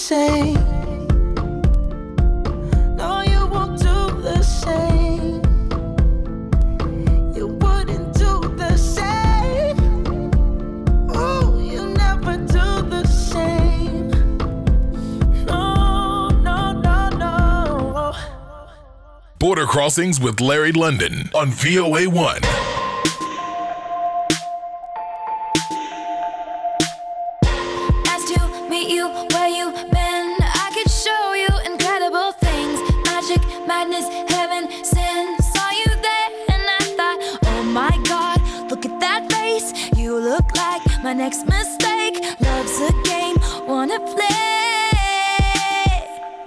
same. No, you won't do the same. You wouldn't do the same. Oh, you never do the same. No, no, no, no. Border Crossings with Larry London on VOA1. Madness, heaven, sin, saw you there and I thought, oh my God, look at that face. You look like my next mistake. Love's a game, wanna play.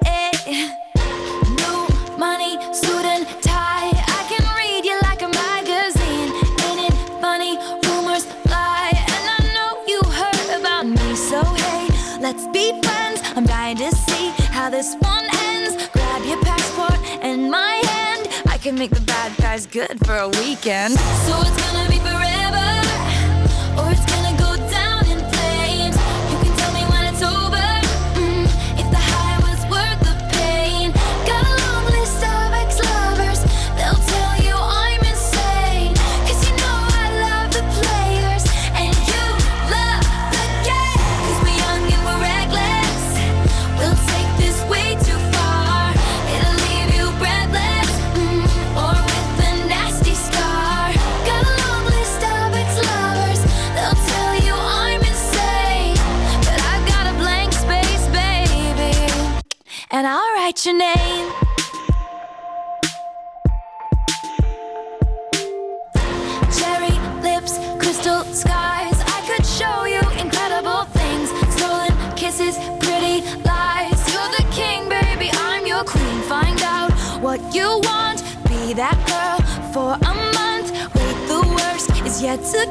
New money, suit and tie. I can read you like a magazine. Ain't it funny? Rumors fly, and I know you heard about me. So hey, let's be friends. I'm dying to see how this one ends. Grab your passport and my hand. I can make the bad guys good for a weekend. So it's gonna be forever, or it's gonna go down in flames. You can tell me when it's over, if the high was worth the pain. Got a long list of ex-lovers. They'll tell you I'm insane, 'cause you know I love the players and you love the game. 'Cause we're young and we're reckless. We'll take this way too far. It'll leave you breathless, or with a nasty scar. Got a long list of ex-lovers. They'll tell you I'm insane, but I've got a blank space, baby, and I'll write your name. Cherry lips, crystal skies. I could show you incredible things. Stolen kisses, pretty lies. You're the king, baby, I'm your queen. Find out what you want. Be that girl for a month. Wait, the worst is yet to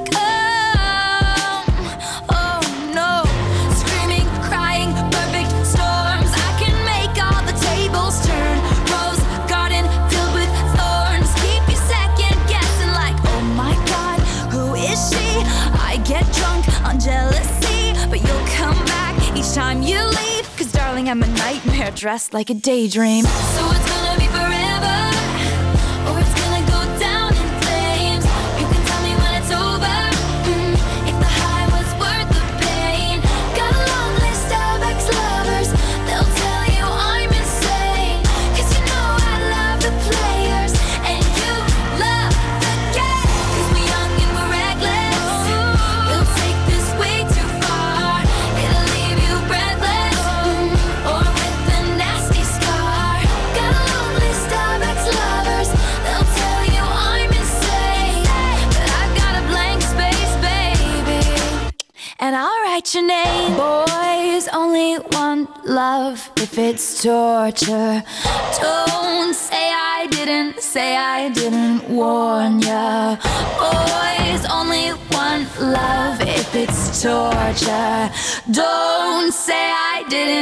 come. Oh no. Screaming, crying, perfect storms. I can make all the tables turn. Rose garden filled with thorns. Keep you second guessing like, oh my God, who is she? I get drunk on jealousy, but you'll come back each time you leave. 'Cause darling, I'm a nightmare dressed like a daydream. So it's gonna be forever, or it's gonna go down in flames. You can tell me when it's over, if the high was worth the pain. Got a long list of ex-lovers. They'll tell you I'm insane, 'cause you know I love the players and you love the game. 'Cause we're young and we're reckless. We'll take this way too far. It'll leave you breathless, or with a nasty scar. Got a long list of ex-lovers. They'll tell you I'm insane, but I've got a blank space, baby, and I'll write your name. Boys only want love if it's torture. Don't say I didn't warn ya. Boys only want love if it's torture. Don't say I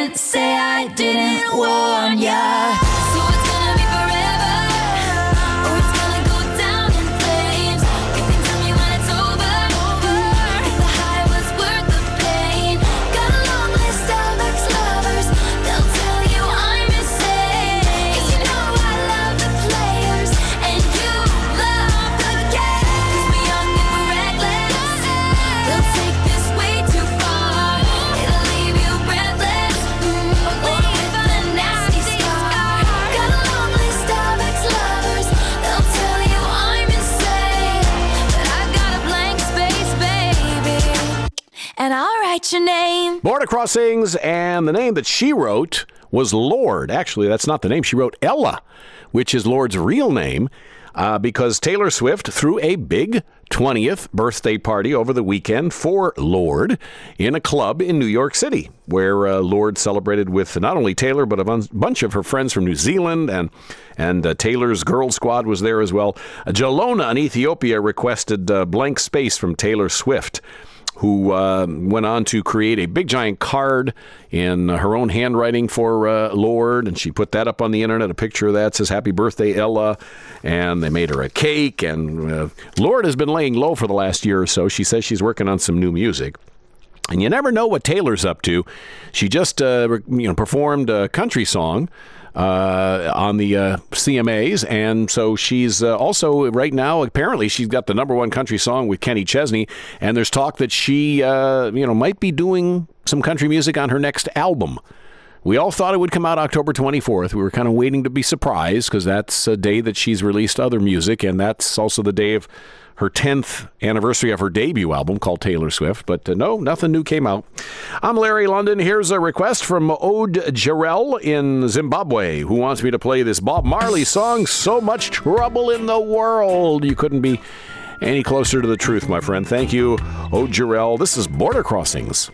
didn't warn ya. So it's gonna be forever, or it's gonna go down in flames. You can tell me when it's over, if the high was worth the pain. Got a long list of ex-lovers. They'll tell you I'm insane, 'cause you know I love the players and you love the game. 'Cause we're young and we're reckless. We'll take this way too far. It'll leave you breathless, or with a nasty scar. Got a long list of ex-lovers. They'll tell you I'm insane, but I've got a blank space, baby, and I'll write your name. Border Crossings, and the name that she wrote was Lorde. Actually, that's not the name. She wrote Ella, which is Lorde's real name, because Taylor Swift threw a big 20th birthday party over the weekend for Lorde in a club in New York City, where Lorde celebrated with not only Taylor, but a bunch of her friends from New Zealand, and Taylor's Girl Squad was there as well. Jalona in Ethiopia requested blank space from Taylor Swift, who went on to create a big giant card in her own handwriting for Lorde, and she put that up on the internet. A picture of that says, "Happy birthday, Ella," and they made her a cake, and Lorde has been laying low for the last year or so. She says she's working on some new music. And you never know what Taylor's up to. She just performed a country song on the CMAs, and so she's also right now, apparently she's got the #1 country song with Kenny Chesney, and there's talk that she might be doing some country music on her next album. We all thought it would come out October 24th. We were kind of waiting to be surprised because that's a day that she's released other music, and that's also the day of her 10th anniversary of her debut album called Taylor Swift. But no, nothing new came out. I'm Larry London. Here's a request from Ode Jarrell in Zimbabwe, who wants me to play this Bob Marley song, So Much Trouble in the World. You couldn't be any closer to the truth, my friend. Thank you, Ode Jarrell. This is Border Crossings.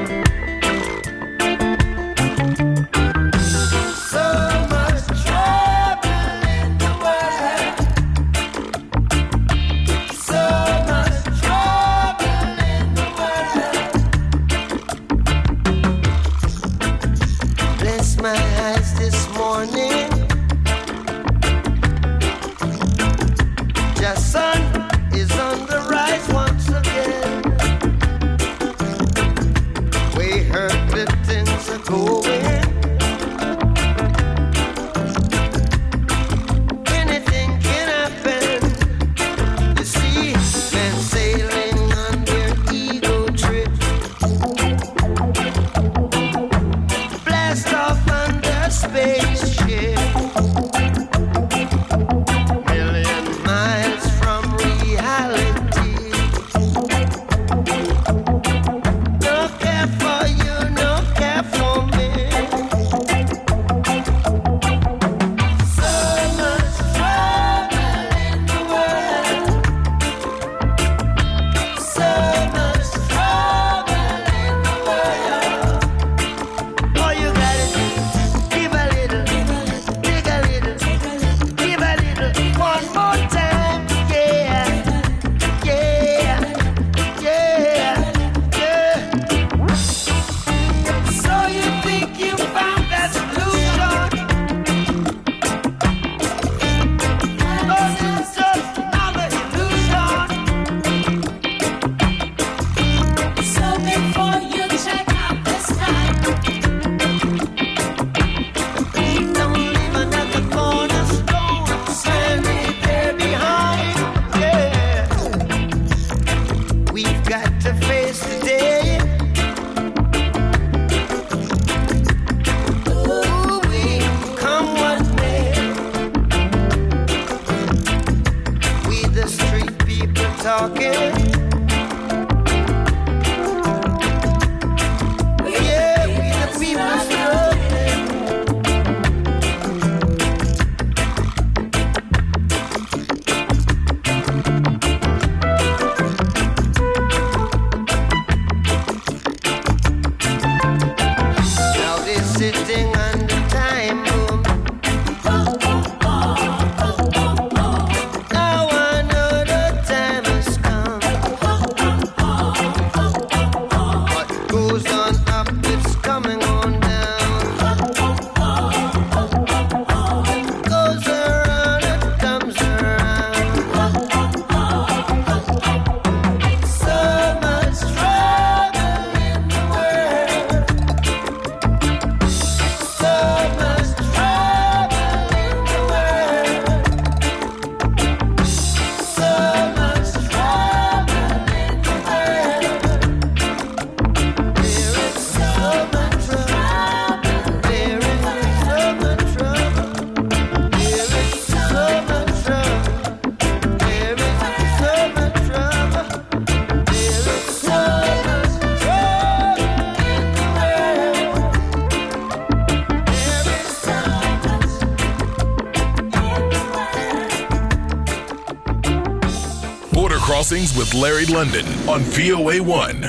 Crossings with Larry London on VOA1.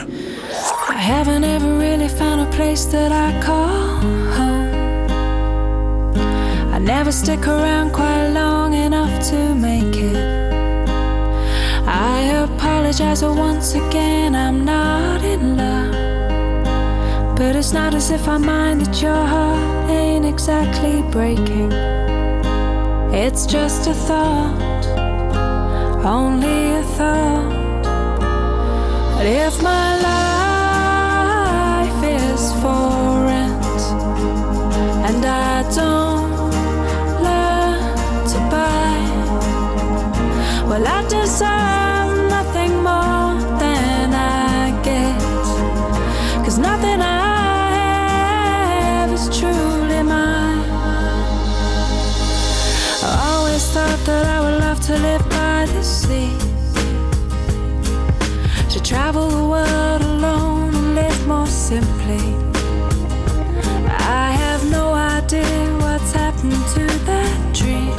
I haven't ever really found a place that I call home. I never stick around quite long enough to make it. I apologize once again, I'm not in love. But it's not as if I mind that your heart ain't exactly breaking. It's just a thought, only a thought. But if my that I would love to live by the sea, to travel the world alone and live more simply. I have no idea what's happened to that dream,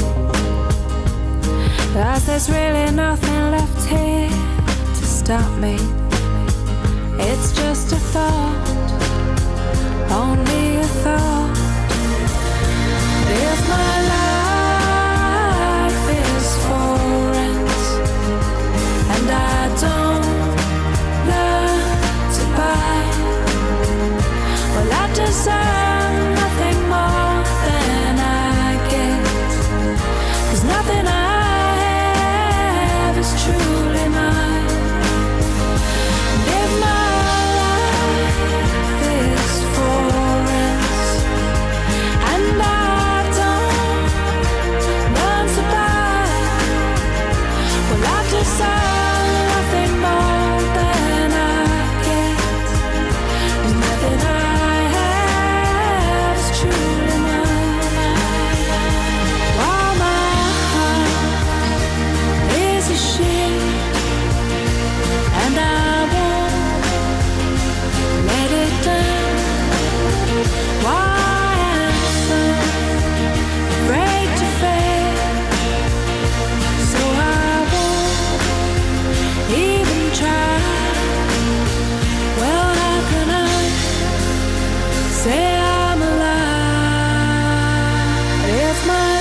'cause there's really nothing left here to stop me. It's just a thought, only a thought. If my life is for rent and I don't learn to buy, well, I deserve nothing more than I get, 'cause nothing I have is truly mine. If my life is for rent and I don't learn to buy, well, I deserve nothing more than I get, 'cause nothing I have is truly mine. While my heart is ashamed and I won't let it down, why am I so afraid to fail? So I won't even try. Well, how can I say I'm alive if my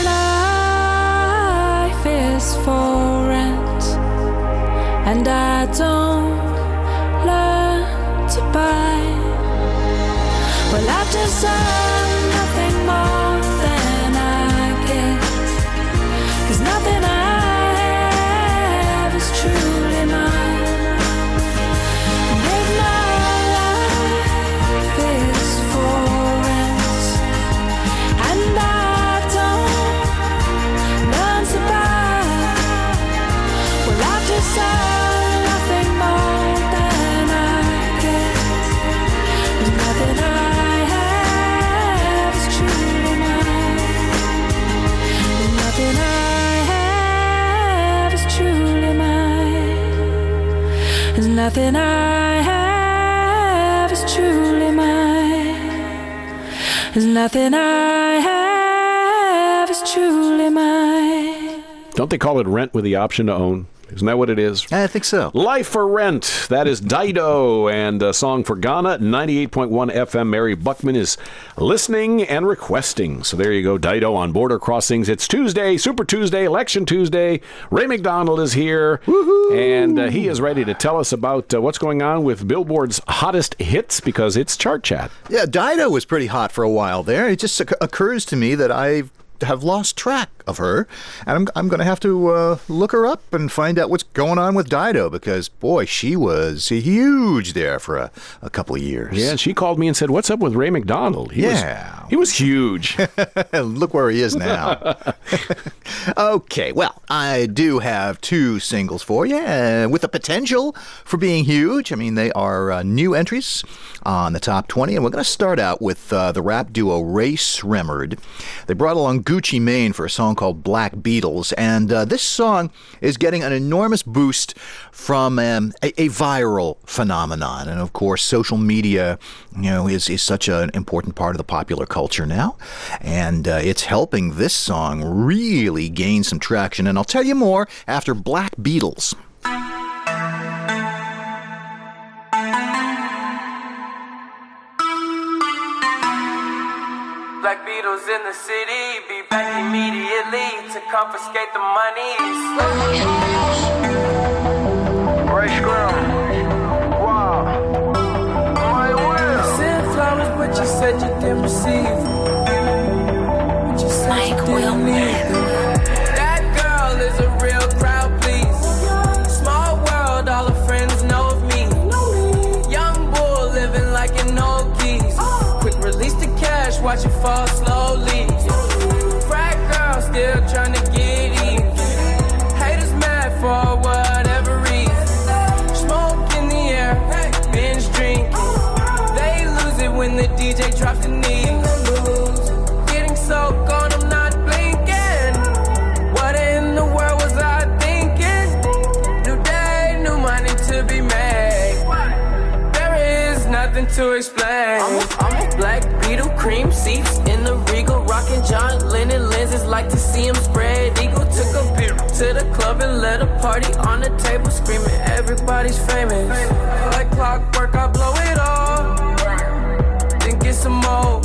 life is for rent and I don't learn to buy? Well, I deserve nothing more than I get, 'cause nothing I have is truly mine. And if my life is for rent and I don't learn to buy, well, I deserve nothing more than I get, 'cause nothing I have is truly mine. And nothing I have is truly mine. There's nothing I have is truly mine. There's nothing I have is truly mine. Don't they call it rent with the option to own? Isn't that what it is? I think so. Life for Rent. That is Dido and a song for Ghana. 98.1 FM. Mary Buckman is listening and requesting. So there you go, Dido on Border Crossings. It's Tuesday, Super Tuesday, Election Tuesday. Ray McDonald is here. Woohoo! And he is ready to tell us about what's going on with Billboard's hottest hits, because it's Chart Chat. Yeah, Dido was pretty hot for a while there. It just occurs to me that I have lost track of her, and I'm going to have to look her up and find out what's going on with Dido, because, boy, she was huge there for a couple of years. Yeah, and she called me and said, "What's up with Ray McDonald?" He was huge. Look where he is now. Okay, well, I do have two singles for you with the potential for being huge. I mean, they are new entries on the top 20, and we're going to start out with the rap duo Ray Sremmurd. They brought along Gucci Mane for a song called Black Beatles, and this song is getting an enormous boost from a viral phenomenon. And of course, social media, is such an important part of the popular culture now, and it's helping this song really gain some traction. And I'll tell you more after Black Beatles. Black Beatles in the city, be back immediately to confiscate the monies. Ray Sremmurd, wow, my will. Sent flowers, but you said you didn't receive. But you said you didn't need them. That girl is a real crowd, please. Small world, all her friends know of me. Young bull living like an old geese. Quick release the cash, watch it fall slowly. Frat girl still trying to get in. Haters mad for whatever reason. Smoke in the air, binge drinking. They lose it when the DJ drops the knee. Getting so gone, I'm not blinking. What in the to explain. I'm a black Beetle, cream seats in the Regal, rocking John Lennon lenses, like to see him spread eagle. Took a beer to the club and let a party on the table, screaming everybody's famous. Like clockwork, I blow it all, then get some more.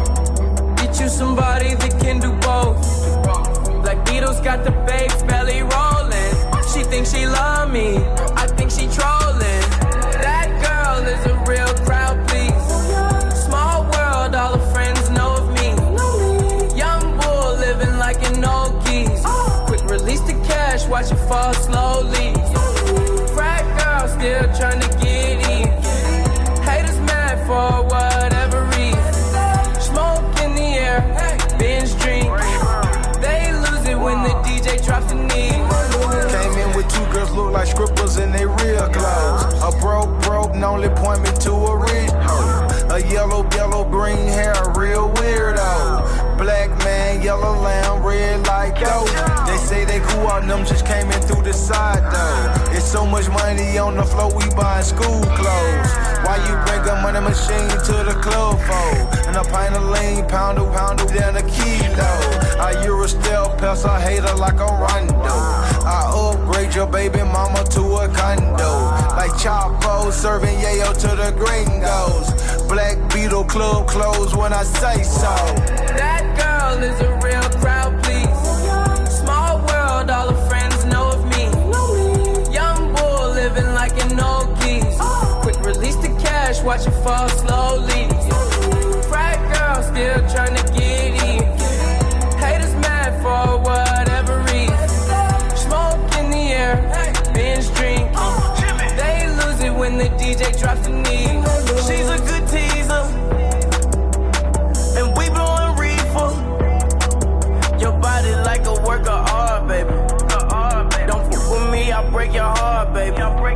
Get you somebody that can do both. Black Beetle's got the babes belly rolling. She thinks she love me, I think she trolling. That girl is a real crowd, please. Small world, all her friends know of me. Young bull living like an old geese. Quick release the cash, watch it fall slowly. Frat girl still trying to get in. Haters mad for whatever reason. Smoke in the air, binge drink. They lose it when the DJ drops the knee. Came in with two girls look like scribbles in they real clothes. A broke only point me to a rich hoe. A yellow green hair, real weirdo. Black man, yellow lamb, red like dope. They say they cool on them, just came in through the side though. It's so much money on the floor, we buying school clothes. Why you bring a money machine to the club for? And a pint of lean, pound down a kilo. I Eurostel pest, I hate her like a Rondo. I upgrade your baby mama to a condo. Like Chapo serving yayo to the gringos. Black Beetle club closed when I say so. That girl is a real crowd, please. Small world, all her friends know of me. Young bull living like an old geese. Quick release the cash, watch it fall slowly. Frat girl still trying to get in. Haters mad for whatever reason. Smoke in the air, binge drink. They lose it when the DJ drops the knee. She's a good teaser, and we blowing reefer. Your body like a work of art, baby. Don't fuck with me, I'll break your heart, baby.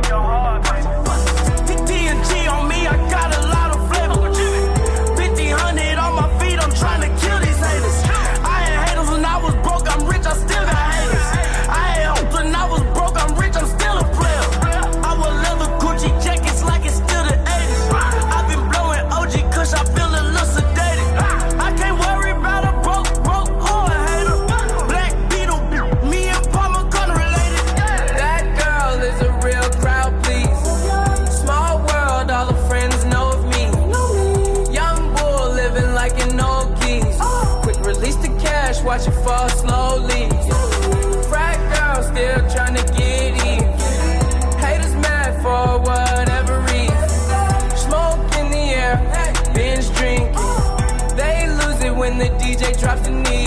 TNT on me, I got a lot of flavor. 50-100 on my feet, I'm trying to kill these haters. I had haters when I was broke, I'm rich, I still got haters. I had hope when I was broke, I'm rich, I'm still a player. I wear leather Gucci jackets like it's still the 80s. I've been blowing OG Kush, I feel a little sedated. I can't worry about a broke or a hater. Black Beetle, me and Palmer gonna related. That girl is a real crowd, please. Small world, all her friends know of me. Young bull living like an old geese. Quick release the cash, watch it fall slowly. Frat girl still trying to get in. Haters mad for whatever reason. Smoke in the air, binge drink. They lose it when the DJ drops the knee.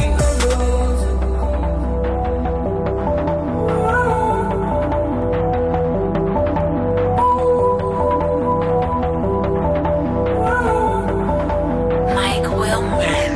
Mike Wilmer.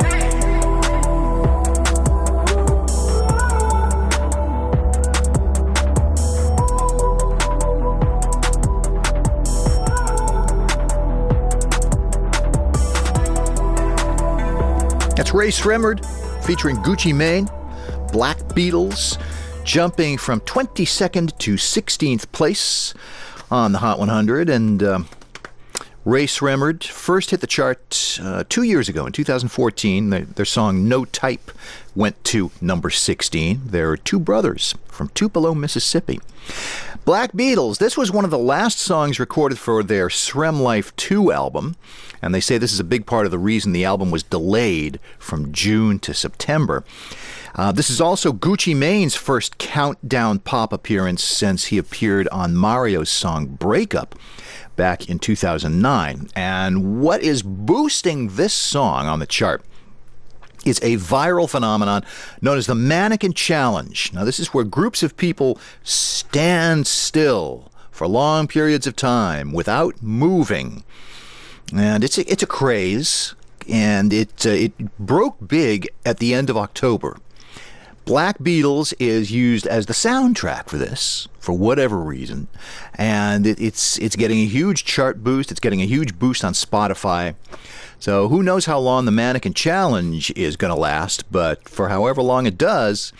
That's Ray Sremmurd featuring Gucci Mane, Black Beatles, jumping from 22nd to 16th place on the Hot 100. And Ray Sremmurd first hit the chart 2 years ago in 2014. Their song No Type went to number 16. They're two brothers from Tupelo, Mississippi. Black Beatles, this was one of the last songs recorded for their Srem Life 2 album, and they say this is a big part of the reason the album was delayed from June to September. This is also Gucci Mane's first countdown pop appearance since he appeared on Mario's song Breakup back in 2009. And what is boosting this song on the chart is a viral phenomenon known as the Mannequin Challenge. Now, this is where groups of people stand still for long periods of time without moving. And it's a craze, and it broke big at the end of October. Black Beatles is used as the soundtrack for this, for whatever reason, and it's getting a huge chart boost. It's getting a huge boost on Spotify. So who knows how long the Mannequin Challenge is going to last, but for however long it does,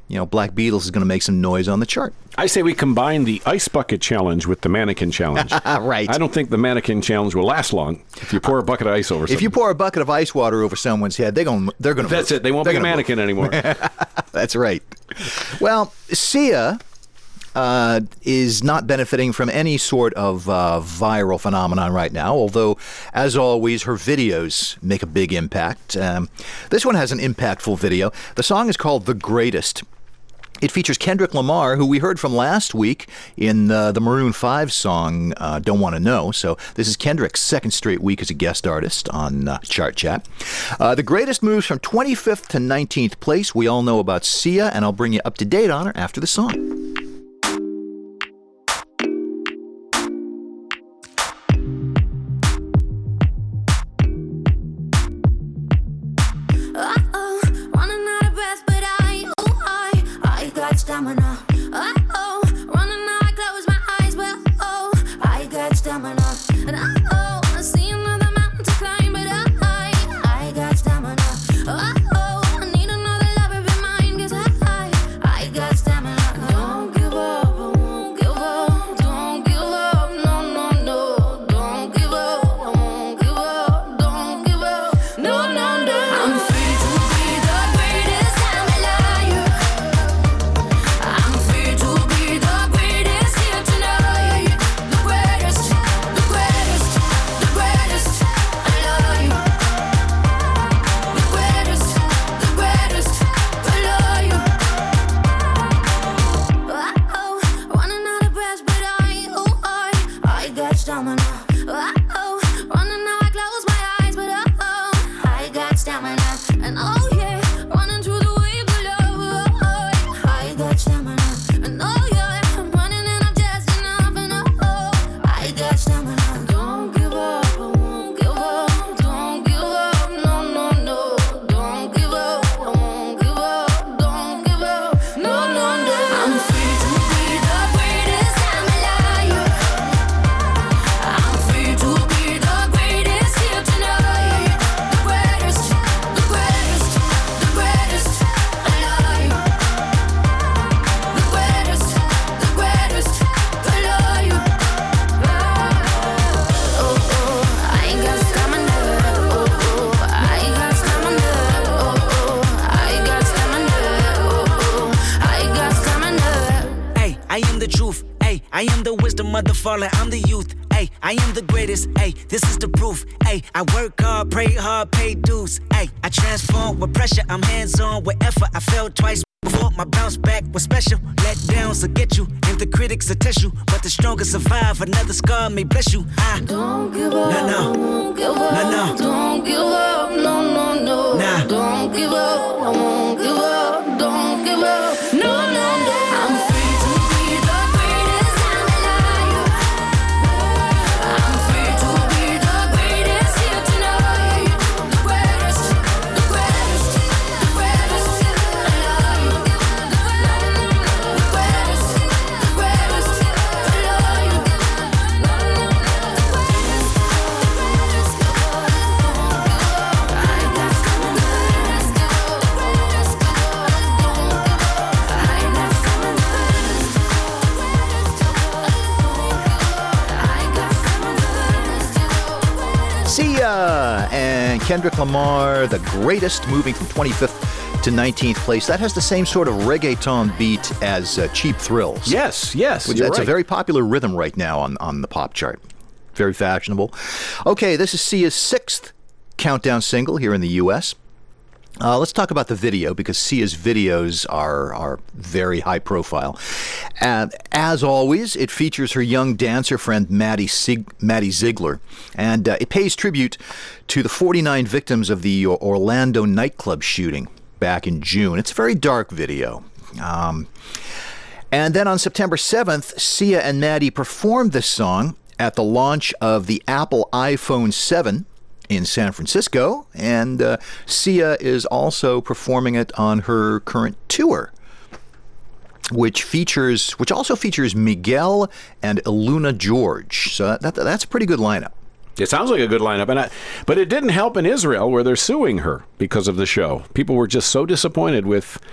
Black Beatles is going to make some noise on the chart. I say we combine the ice bucket challenge with the mannequin challenge. Right. I don't think the mannequin challenge will last long if you pour a bucket of ice over something. If you pour a bucket of ice water over someone's head, they're going to That's it. They won't be a mannequin anymore. That's right. Well, Sia is not benefiting from any sort of viral phenomenon right now, although, as always, her videos make a big impact. This one has an impactful video. The song is called The Greatest. It features Kendrick Lamar, who we heard from last week in the Maroon 5 song, Don't Want to Know. So this is Kendrick's second straight week as a guest artist on Chart Chat. The Greatest moves from 25th to 19th place. We all know about Sia, and I'll bring you up to date on her after the song. Stamina. Running out, I close my eyes, but I got stamina. And I see another mountain to climb, but I got stamina. I need another lover be mine, 'cause I got stamina. Don't give up, I won't give up. Don't give up, no. Don't give up, I won't give up. Don't give up, no. I'm free to be the greatest, I'm alive. I'm free to be the greatest here tonight. The greatest, the greatest, the greatest, I love you. The greatest, the greatest, I love you. Running out of breath, but I got stamina. Running out, I close my eyes, but I got stamina. And yeah, running through the waves below. I got stamina. And yeah, I'm running and I'm just enough. And I got stamina. Don't give up, I won't give up. Don't give up, no. Don't give up, I won't give up. Don't give up, no. I'm free to be the greatest, I'm alive. I'm free to be the greatest here tonight. The greatest, the greatest, the greatest, I love you. The greatest, the greatest, I love you. I ain't got stamina. I got stamina. I got stamina. I got stamina. Hey, I am the truth. Hey, I am the wisdom of the fallen. I'm the youth. Hey, I am the greatest. Hey, this is the proof. Hey, I work hard, pray hard, pay dues. Hey, I transform with pressure. I'm hands-on with effort. I fell twice before. My bounce back was special. Let downs will get you, and the critics will test you. But the strongest survive. Another scar may bless you. Don't give up, No. I won't give up. No. Don't give up, no. Nah. Don't give up, I won't give up. Don't give up, no. I'm free to be the greatest, I'm alive. I'm free to be the greatest here tonight. The greatest, the greatest, the greatest, I love you. The greatest, the greatest, I love you. Sia and Kendrick Lamar, The Greatest, moving from 25th to 19th place. That has the same sort of reggaeton beat as Cheap Thrills. Yes, That's you're right. a very popular rhythm right now on the pop chart. Very fashionable. Okay, this is Sia's sixth countdown single here in the U.S. Let's talk about the video, because Sia's videos are very high profile. And as always, it features her young dancer friend Maddie Ziegler, and it pays tribute to the 49 victims of the Orlando nightclub shooting back in June. It's a very dark video. And then on September 7th, Sia and Maddie performed this song at the launch of the Apple iPhone 7 in San Francisco, and Sia is also performing it on her current tour, which also features Miguel and Iluna George. So that's a pretty good lineup. It sounds like a good lineup, but it didn't help in Israel, where they're suing her because of the show. People were just so disappointed with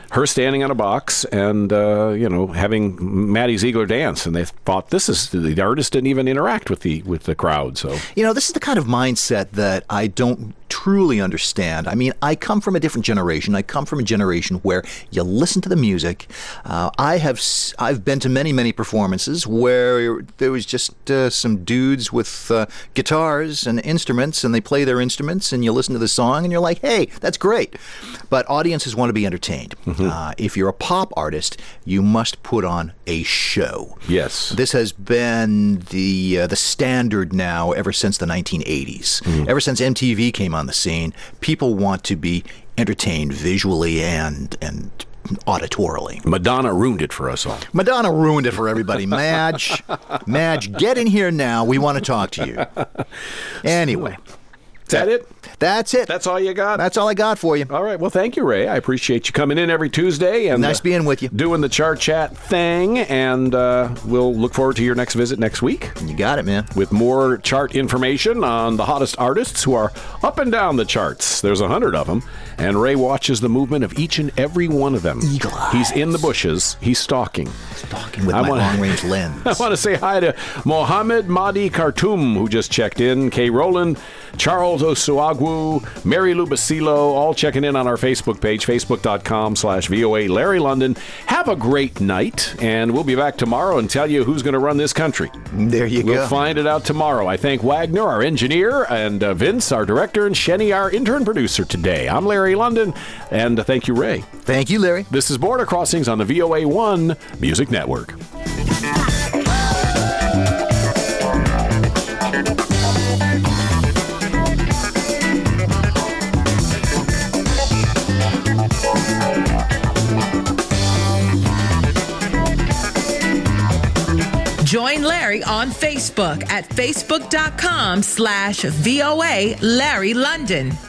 her standing on a box and, having Maddie Ziegler dance. And they thought the artist didn't even interact with the crowd. So, this is the kind of mindset that I don't truly understand. I mean, I come from a different generation. I come from a generation where you listen to the music. I've been to many, many performances where there was just some dudes with guitars and instruments, and they play their instruments, and you listen to the song, and you're like, hey, that's great. But audiences want to be entertained. If you're a pop artist, you must put on a show. Yes. This has been the standard now ever since the 1980s. Ever since MTV came on the scene, people want to be entertained visually and auditorily. Madonna ruined it for us all. Madonna ruined it for everybody. Madge, get in here now. We want to talk to you. Anyway. Is that it? That's it. That's all you got? That's all I got for you. All right. Well, thank you, Ray. I appreciate you coming in every Tuesday. And nice being with you. Doing the Chart Chat thing. And we'll look forward to your next visit next week. You got it, man. With more chart information on the hottest artists who are up and down the charts. There's 100 of them. And Ray watches the movement of each and every one of them. Eagle eyes. He's in the bushes. He's stalking. Stalking with my long-range lens. I want to say hi to Mohammed Mahdi Khartoum, who just checked in. Kay Rowland, Charles Osuagwu, Mary Lou Basilo, all checking in on our Facebook page, facebook.com/VOA Larry London. Have a great night, and we'll be back tomorrow and tell you who's going to run this country. There you go. We'll find it out tomorrow. I thank Wagner, our engineer, and Vince, our director, and Shenny, our intern producer today. I'm Larry London, and thank you, Ray. Thank you, Larry. This is Border Crossings on the VOA1 Music Network. Join Larry on Facebook at facebook.com/VOA Larry London.